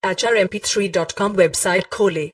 HRMP3.com website खोलें।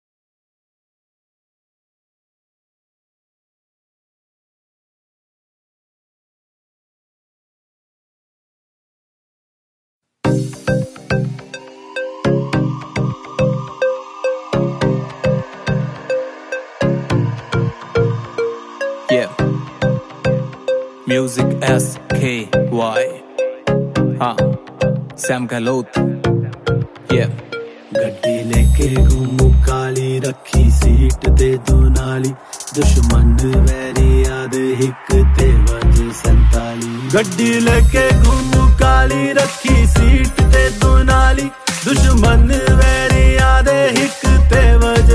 Yeah, Music SKY. हाँ, Sam Galot. Yeah. गड्डी लेके घूमू काली रखी सीट ते दो नाली दुश्मन वैरी याद हिक ते वज 47 गड्डी लेके घूमू काली रखी सीट ते दो नाली दुश्मन वैरी याद हिक ते वज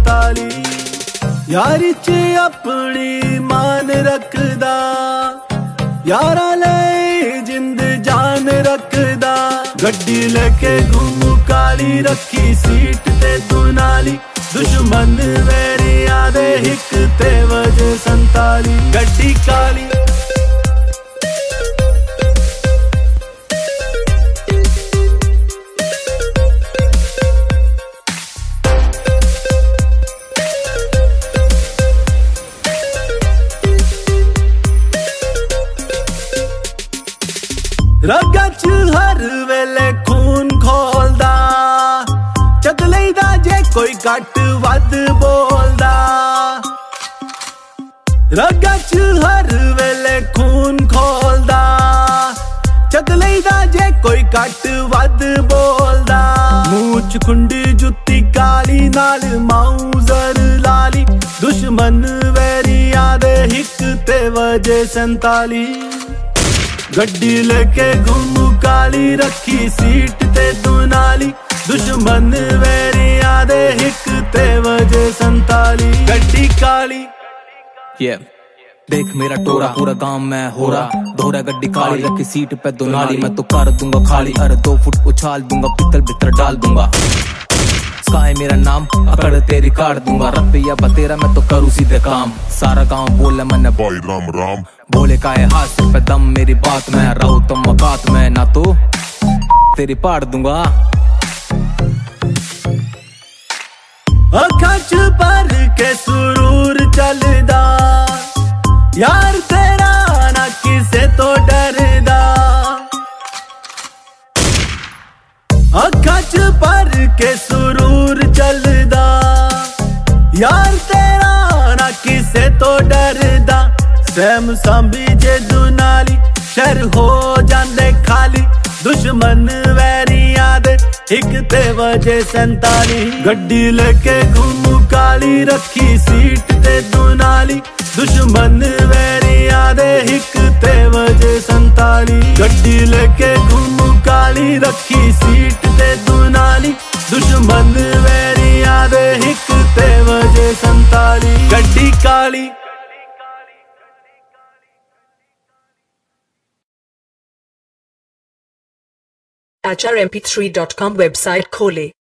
47 यारी च अपनी मान रखदा यारा ले जिंद जान रखदा गड्डी लेके घूमू काली रखी सीट ते तू नाली दुश्मन वैरी आदे हिक ते वज 47 गड्डी काली रगा च हर वेले खून खोलदा चक लईदा जे कोई घट वध बोलदा रगा च हर वेले खून खोलदा चक लईदा जे कोई घट वध बोलदा मूंह च खुंडी जुत्ती काली नाल माउजर लाली दुश्मन वैरी आदे हिक ते वजे 47 गड्डी लेके घूमू काली रखी सीट ते तू नाली दुश्मन वैरी आदे हिक ते वजे 47 गड्डी काली। Yeah. देख मेरा टोरा पूरा गांव में हो रहा दोहरा गड्डी काली रखी सीट पे दो नाली मैं तो कर दूंगा खाली अरे 2 फुट उछाल दूंगा पित्तल भीतर डाल दूंगा स्काई मेरा नाम अकड़ तेरी काट दूंगा रुपया बतेरा मैं तो करूँ सीधे काम सारा गांव बोले मैंने भाई राम राम बोले का है हाथ सिर पे दम मेरी बात में रहूं तो मकात में ना तो तेरी पाड़ दूंगा अखा च भर के सुरूर चलदा यार तेरा ना किसे तो डरदा अखा च भर के सुरूर चलदा यार तेरा ना किसे तो डरदा सैम सांभी जे दुनाली शर हो जांदे खाली दुश्मन वैरी याद हिक ते वजे 47 गड्डी लेके घूमू काली रखी सीट ते दुनाली दुश्मन वैरी याद हिक ते वजे 47 गड्डी लेके घूमू काली रखी सीट ते दुनाली दुश्मन वैरी याद हिक ते वजे 47 गड्डी काली। HRMP3.com वेबसाइट खोलें।